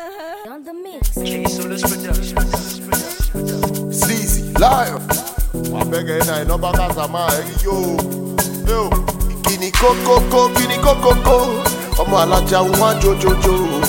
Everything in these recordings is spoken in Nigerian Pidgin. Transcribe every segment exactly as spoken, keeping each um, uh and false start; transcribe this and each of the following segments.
On the mix. Sleazy, live. I beg you, I know back as a man. Yo, yo. Kini koko ko, kini koko ko. Omo alaja wan jo jo jo.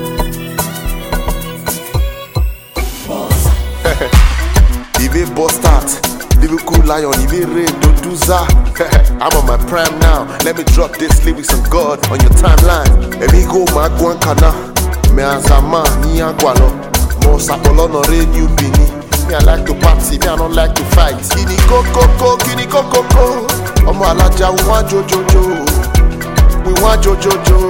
Ibe bust out. Lyrical lion, Ibe rain, don't do that. I'm on my prime now. Let me drop this lyrics on God on your timeline. Let me go my guan kana. Me azama ni agwalo. Mo sapolo no radio bini. Me I like to party, me I don't like to fight. Kini koko ko, kini koko ko. Omo alaja we want jo jo jo. We want jo jo jo.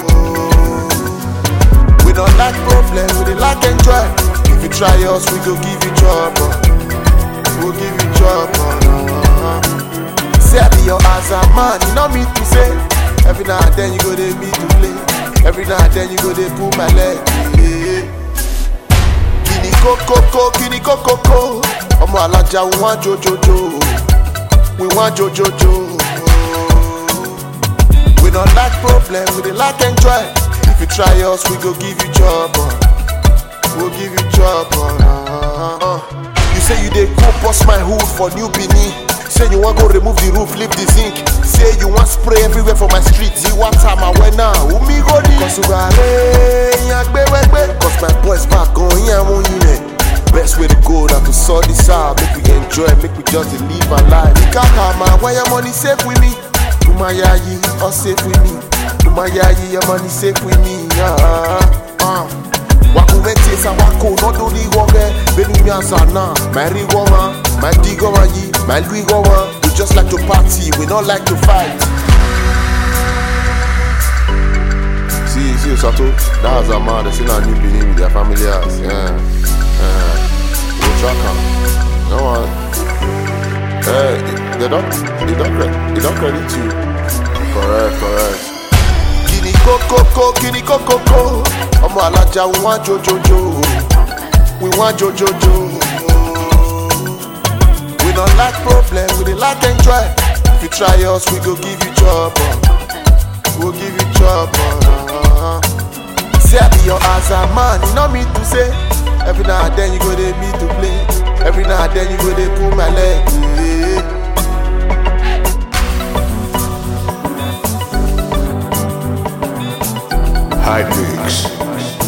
We don't like problem, we dey like enjoy. If you try us, we go give you trouble. We'll give you trouble. Say I be your as a man, you know me to say. Every now and then you go dey me to play. Every now and then you go dey pull my leg. Kini koko ko, kini koko ko. Omo alaja we want jo jo jo. We want jo jo jo. We don't like problem, we dey like enjoy. If you try us, we go give you trouble. We'll give you trouble. Uh, you say you dey go bust my hood for New Benin. Say you want go remove the roof, leave the zinc. Say you want spray everywhere for my street. See what time I went now. Umi go di. Cause you got Cause my boys back on here, I want you. Best way to go now to sort this out. Make we enjoy, make we just live our life. You can't come out, why your money safe with me? Umayayi, all safe with me. Umayayi, your money safe with me. Uh, uh. Wakumete sa wako no do li woge benu mi asana my rigoma my digoma yi my luigoma. We just like to party, we don't like to fight. See, see, Sato, that's a man that's in a New Benin with their family house. Yeah, yeah. We'll track them. No one. Hey, they don't, they don't credit, they don't credit you. Correct, correct. Kini koko ko, kini koko ko. Omo alaja we want jo jo jo. We want jo jo jo. We don't like problem, we dey like enjoy. If you try us, we go give you trouble. We'll give you trouble. Uh-huh. Say I be your as a man, you know me to say. Every now and then you go dey me to play. Every now and then you go dey pull my leg. High Mix.